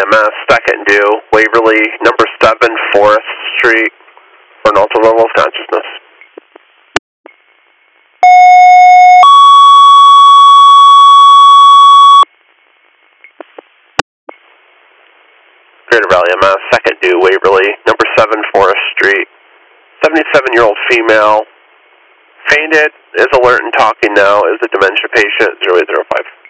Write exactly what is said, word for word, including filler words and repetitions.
M S, second due, Waverly, number seven, Forest Street, for an altered level of consciousness. Greater Valley M S, second due, Waverly, number seven, Forest Street, seventy-seven-year-old female, fainted, is alert and talking now, is a dementia patient, zero eight zero five.